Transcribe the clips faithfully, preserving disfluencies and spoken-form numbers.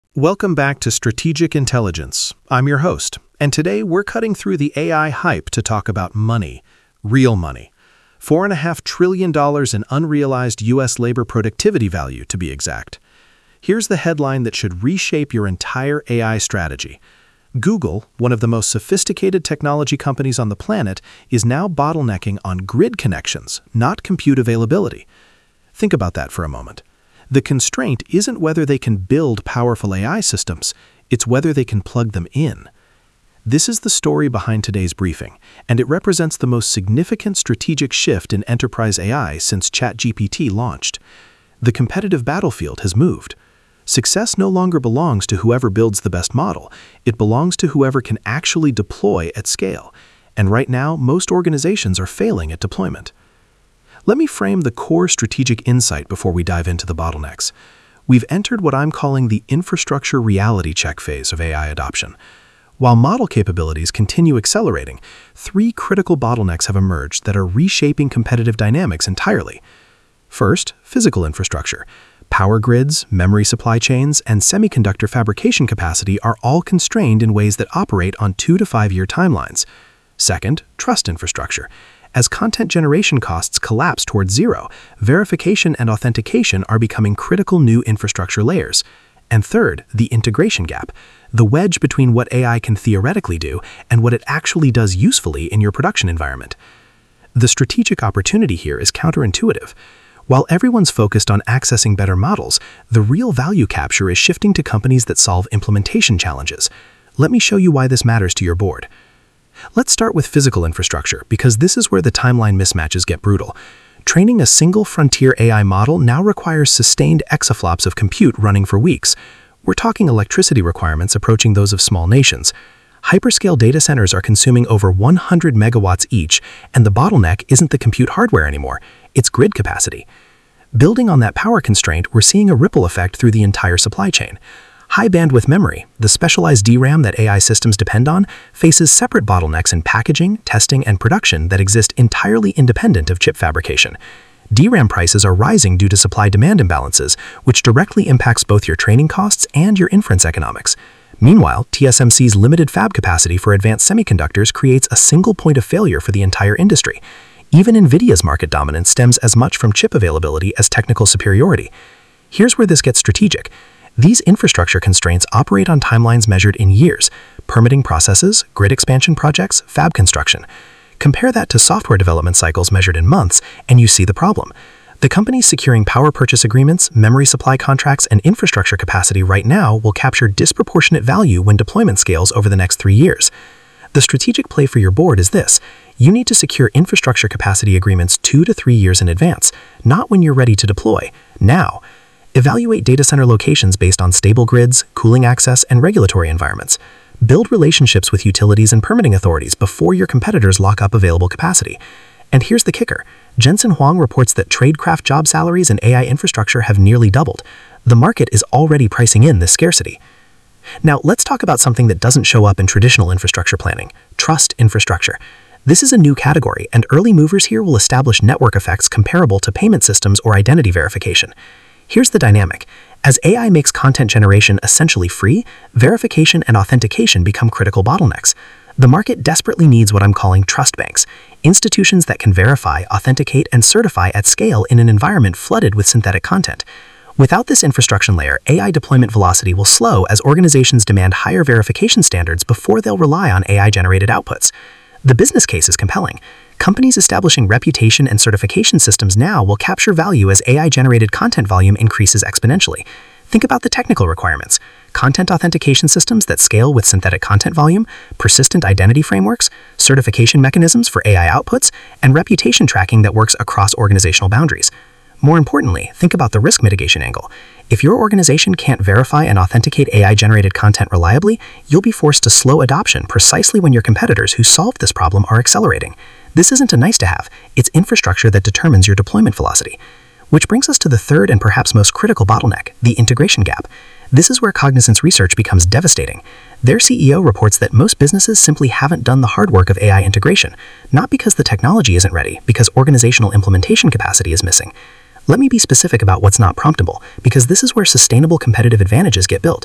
Welcome back to Strategic Intelligence. I'm your host, and today we're cutting through the A I hype to talk about money, real money. Four and a half trillion dollars in unrealized U S labor productivity value, to be exact. Here's the headline that should reshape your entire A I strategy. Google, one of the most sophisticated technology companies on the planet, is now bottlenecking on grid connections, not compute availability. Think about that for a moment. The constraint isn't whether they can build powerful A I systems, it's whether they can plug them in. This is the story behind today's briefing, and it represents the most significant strategic shift in enterprise A I since ChatGPT launched. The competitive battlefield has moved. Success no longer belongs to whoever builds the best model, it belongs to whoever can actually deploy at scale. And right now, most organizations are failing at deployment. Let me frame the core strategic insight before we dive into the bottlenecks. We've entered what I'm calling the infrastructure reality check phase of A I adoption. While model capabilities continue accelerating, three critical bottlenecks have emerged that are reshaping competitive dynamics entirely. First, physical infrastructure. Power grids, memory supply chains, and semiconductor fabrication capacity are all constrained in ways that operate on two to five year timelines. Second, trust infrastructure. As content generation costs collapse towards zero, verification and authentication are becoming critical new infrastructure layers. And third, the integration gap, the wedge between what A I can theoretically do and what it actually does usefully in your production environment. The strategic opportunity here is counterintuitive. While everyone's focused on accessing better models, the real value capture is shifting to companies that solve implementation challenges. Let me show you why this matters to your board. Let's start with physical infrastructure, because this is where the timeline mismatches get brutal. Training a single frontier A I model now requires sustained exaflops of compute running for weeks. We're talking electricity requirements approaching those of small nations. Hyperscale data centers are consuming over one hundred megawatts each, and the bottleneck isn't the compute hardware anymore, it's grid capacity. Building on that power constraint, we're seeing a ripple effect through the entire supply chain. High bandwidth memory, the specialized D RAM that A I systems depend on, faces separate bottlenecks in packaging, testing, and production that exist entirely independent of chip fabrication. D RAM prices are rising due to supply-demand imbalances, which directly impacts both your training costs and your inference economics. Meanwhile, T S M C's limited fab capacity for advanced semiconductors creates a single point of failure for the entire industry. Even NVIDIA's market dominance stems as much from chip availability as technical superiority. Here's where this gets strategic. These infrastructure constraints operate on timelines measured in years: permitting processes, grid expansion projects, fab construction. Compare that to software development cycles measured in months, and you see the problem. The companies securing power purchase agreements, memory supply contracts, and infrastructure capacity right now will capture disproportionate value when deployment scales over the next three years. The strategic play for your board is this: you need to secure infrastructure capacity agreements two to three years in advance, not when you're ready to deploy, now. Evaluate data center locations based on stable grids, cooling access, and regulatory environments. Build relationships with utilities and permitting authorities before your competitors lock up available capacity. And here's the kicker. Jensen Huang reports that tradecraft job salaries in A I infrastructure have nearly doubled. The market is already pricing in this scarcity. Now, let's talk about something that doesn't show up in traditional infrastructure planning: trust infrastructure. This is a new category, and early movers here will establish network effects comparable to payment systems or identity verification. Here's the dynamic. As A I makes content generation essentially free, verification and authentication become critical bottlenecks. The market desperately needs what I'm calling trust banks, institutions that can verify, authenticate, and certify at scale in an environment flooded with synthetic content. Without this infrastructure layer, A I deployment velocity will slow as organizations demand higher verification standards before they'll rely on A I-generated outputs. The business case is compelling. Companies establishing reputation and certification systems now will capture value as A I-generated content volume increases exponentially. Think about the technical requirements: content authentication systems that scale with synthetic content volume, persistent identity frameworks, certification mechanisms for A I outputs, and reputation tracking that works across organizational boundaries. More importantly, think about the risk mitigation angle. If your organization can't verify and authenticate A I-generated content reliably, you'll be forced to slow adoption precisely when your competitors who solved this problem are accelerating. This isn't a nice-to-have, it's infrastructure that determines your deployment velocity. Which brings us to the third and perhaps most critical bottleneck, the integration gap. This is where Cognizant's research becomes devastating. Their C E O reports that most businesses simply haven't done the hard work of A I integration, not because the technology isn't ready, because organizational implementation capacity is missing. Let me be specific about what's not promptable, because this is where sustainable competitive advantages get built.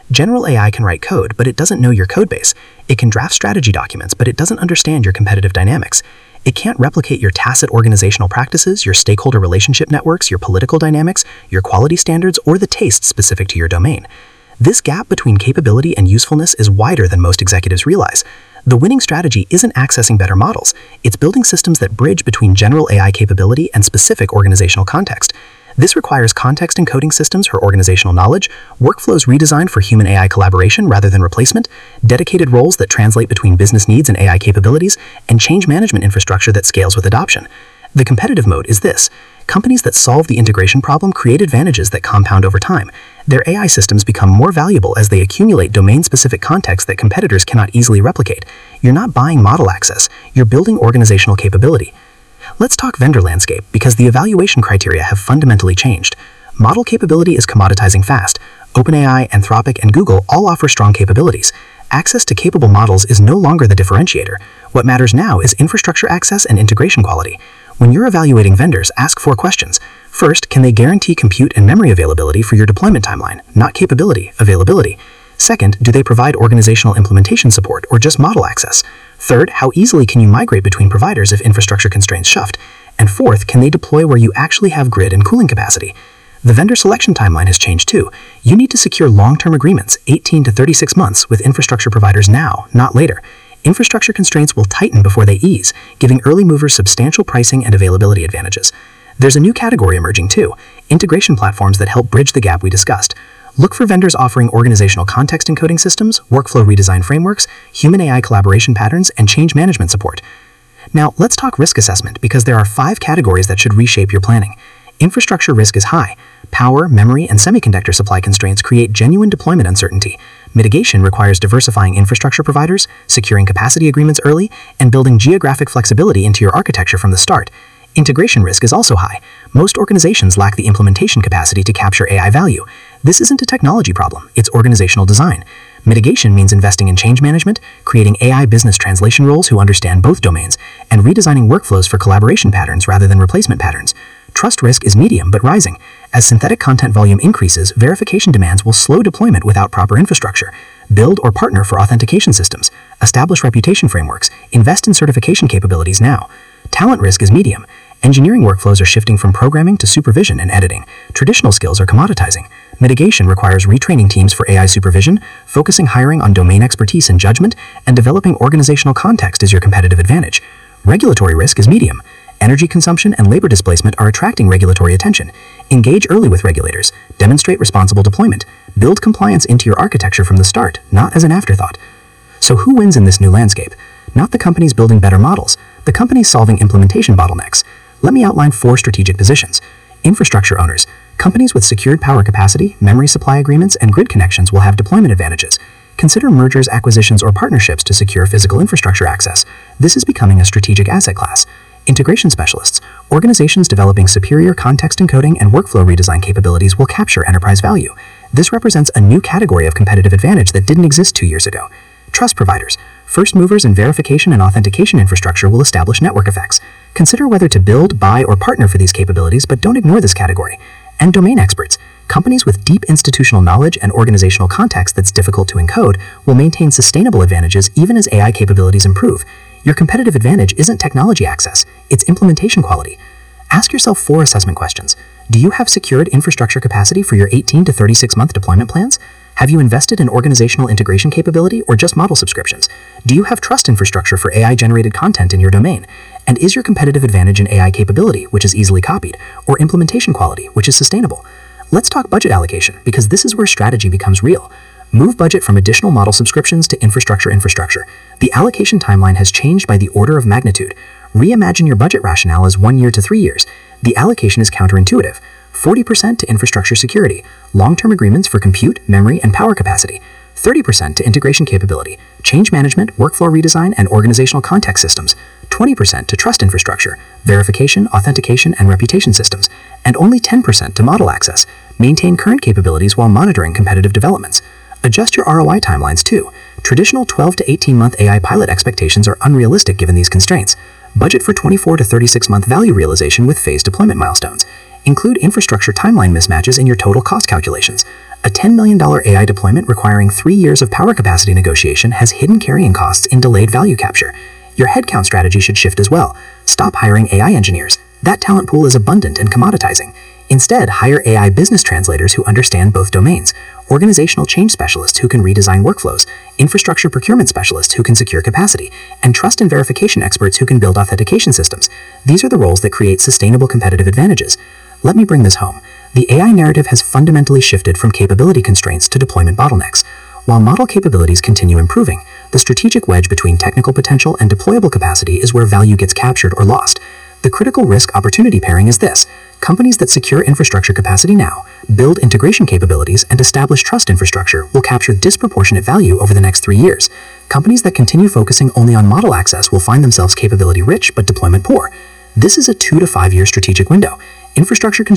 General A I can write code, but it doesn't know your codebase. It can draft strategy documents, but it doesn't understand your competitive dynamics. It can't replicate your tacit organizational practices, your stakeholder relationship networks, your political dynamics, your quality standards, or the tastes specific to your domain. This gap between capability and usefulness is wider than most executives realize. The winning strategy isn't accessing better models. It's building systems that bridge between general A I capability and specific organizational context. This requires context encoding systems for organizational knowledge, workflows redesigned for human A I collaboration rather than replacement, dedicated roles that translate between business needs and A I capabilities, and change management infrastructure that scales with adoption. The competitive mode is this. Companies that solve the integration problem create advantages that compound over time. Their A I systems become more valuable as they accumulate domain-specific context that competitors cannot easily replicate. You're not buying model access, you're building organizational capability. Let's talk vendor landscape, because the evaluation criteria have fundamentally changed. Model capability is commoditizing fast. OpenAI, Anthropic, and Google all offer strong capabilities. Access to capable models is no longer the differentiator. What matters now is infrastructure access and integration quality. When you're evaluating vendors, ask four questions. First, can they guarantee compute and memory availability for your deployment timeline, not capability, availability? Second, do they provide organizational implementation support or just model access? Third, how easily can you migrate between providers if infrastructure constraints shift? And fourth, can they deploy where you actually have grid and cooling capacity? The vendor selection timeline has changed too. You need to secure long-term agreements, eighteen to thirty-six months, with infrastructure providers now, not later. Infrastructure constraints will tighten before they ease, giving early movers substantial pricing and availability advantages. There's a new category emerging too, integration platforms that help bridge the gap we discussed. Look for vendors offering organizational context encoding systems, workflow redesign frameworks, human A I collaboration patterns, and change management support. Now, let's talk risk assessment, because there are five categories that should reshape your planning. Infrastructure risk is high. Power, memory, and semiconductor supply constraints create genuine deployment uncertainty. Mitigation requires diversifying infrastructure providers, securing capacity agreements early, and building geographic flexibility into your architecture from the start. Integration risk is also high. Most organizations lack the implementation capacity to capture A I value. This isn't a technology problem, it's organizational design. Mitigation means investing in change management, creating A I business translation roles who understand both domains, and redesigning workflows for collaboration patterns rather than replacement patterns. Trust risk is medium but rising. As synthetic content volume increases, verification demands will slow deployment without proper infrastructure. Build or partner for authentication systems. Establish reputation frameworks. Invest in certification capabilities now. Talent risk is medium. Engineering workflows are shifting from programming to supervision and editing. Traditional skills are commoditizing. Mitigation requires retraining teams for A I supervision, focusing hiring on domain expertise and judgment, and developing organizational context as your competitive advantage. Regulatory risk is medium. Energy consumption and labor displacement are attracting regulatory attention. Engage early with regulators. Demonstrate responsible deployment. Build compliance into your architecture from the start, not as an afterthought. So who wins in this new landscape? Not the companies building better models, the companies solving implementation bottlenecks. Let me outline four strategic positions. Infrastructure owners. Companies with secured power capacity, memory supply agreements, and grid connections will have deployment advantages. Consider mergers, acquisitions, or partnerships to secure physical infrastructure access. This is becoming a strategic asset class. Integration specialists. Organizations developing superior context encoding and workflow redesign capabilities will capture enterprise value. This represents a new category of competitive advantage that didn't exist two years ago. Trust providers. First movers in verification and authentication infrastructure will establish network effects. Consider whether to build, buy, or partner for these capabilities, but don't ignore this category. And domain experts. Companies with deep institutional knowledge and organizational context that's difficult to encode will maintain sustainable advantages even as A I capabilities improve. Your competitive advantage isn't technology access, it's implementation quality. Ask yourself four assessment questions. Do you have secured infrastructure capacity for your eighteen to thirty-six month deployment plans? Have you invested in organizational integration capability or just model subscriptions? Do you have trust infrastructure for A I-generated content in your domain? And is your competitive advantage in A I capability, which is easily copied, or implementation quality, which is sustainable? Let's talk budget allocation, because this is where strategy becomes real. Move budget from additional model subscriptions to infrastructure infrastructure. The allocation timeline has changed by the order of magnitude. Reimagine your budget rationale as one year to three years. The allocation is counterintuitive. forty percent to infrastructure security, long-term agreements for compute, memory, and power capacity. thirty percent to integration capability, change management, workflow redesign, and organizational context systems. twenty percent to trust infrastructure, verification, authentication, and reputation systems. And only ten percent to model access. Maintain current capabilities while monitoring competitive developments. Adjust your R O I timelines too. Traditional twelve to eighteen month A I pilot expectations are unrealistic given these constraints. Budget for twenty-four to thirty-six month value realization with phased deployment milestones. Include infrastructure timeline mismatches in your total cost calculations. A ten million dollars A I deployment requiring three years of power capacity negotiation has hidden carrying costs in delayed value capture. Your headcount strategy should shift as well. Stop hiring A I engineers. That talent pool is abundant and commoditizing. Instead, hire A I business translators who understand both domains, organizational change specialists who can redesign workflows, infrastructure procurement specialists who can secure capacity, and trust and verification experts who can build authentication systems. These are the roles that create sustainable competitive advantages. Let me bring this home. The A I narrative has fundamentally shifted from capability constraints to deployment bottlenecks. While model capabilities continue improving, the strategic wedge between technical potential and deployable capacity is where value gets captured or lost. The critical risk-opportunity pairing is this: companies that secure infrastructure capacity now, build integration capabilities, and establish trust infrastructure will capture disproportionate value over the next three years. Companies that continue focusing only on model access will find themselves capability-rich but deployment poor. This is a two to five year strategic window. Infrastructure